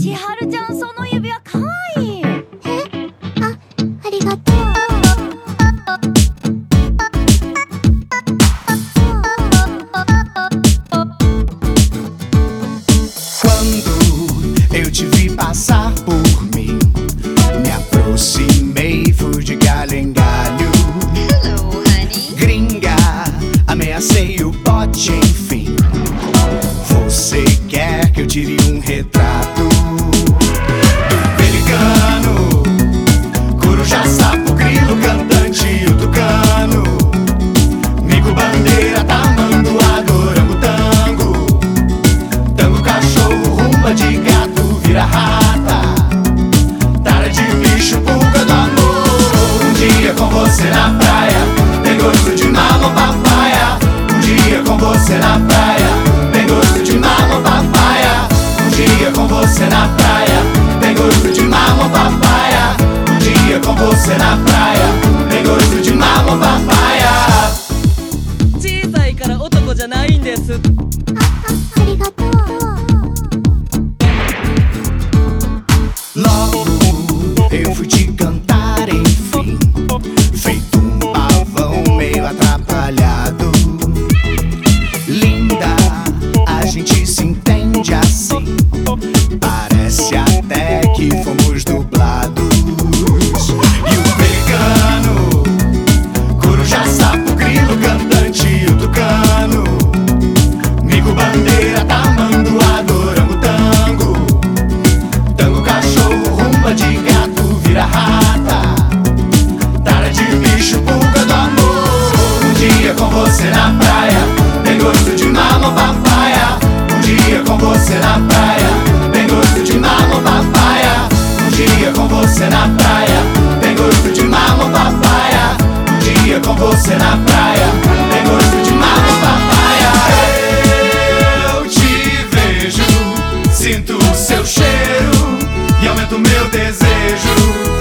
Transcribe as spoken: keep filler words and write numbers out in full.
千春ちゃん、その指輪かわいい。え、 あ、ありがとう。 Eu te vi passar por mim, me aproximei, fui de galho em galho. Hello, honey. Gringa, ameacei o pote, enfim. Você quer que eu tire um retrato do pelicano, coruja, sapo, grilo, cantante e o tucano, mico, bandeira, tamanduá, orangotango, tango, cachorro, rumba de gato, vira-rata, tara de bicho, pulga do amor. Um dia com você na praia, tem gosto de mamão, papaya. Um dia com você na praia, tem gosto de mamão, papaya. Um dia com você na praia, tem gosto de mamão, papaya. Um dia com você na praia, tem gosto de mamão, papaya. 小さいから男じゃないんです。 あ、あ、ありがとう。 Logo eu fui te cantar, enfim, feito um pavão meio atrapalhado. Linda, a gente se entende assim, parece até que fomos dublados. E o pelicano, coruja, sapo, grilo, cantante e o tucano, mico, bandeira, tamanduá, orangotango, tango, cachorro, rumba de gato, vira-rata, tara de bicho, pulga do amor. Um dia com você na praia, tem gosto de mamão, papaya. Um dia com você na praia, tem gosto de mamão, papaya. Um dia com você na praia, tem gosto de mamão, papaya. Um dia com você na praia, tem gosto de mamão, papaya. Eu te vejo, sinto o seu cheiro e aumenta o meu desejo.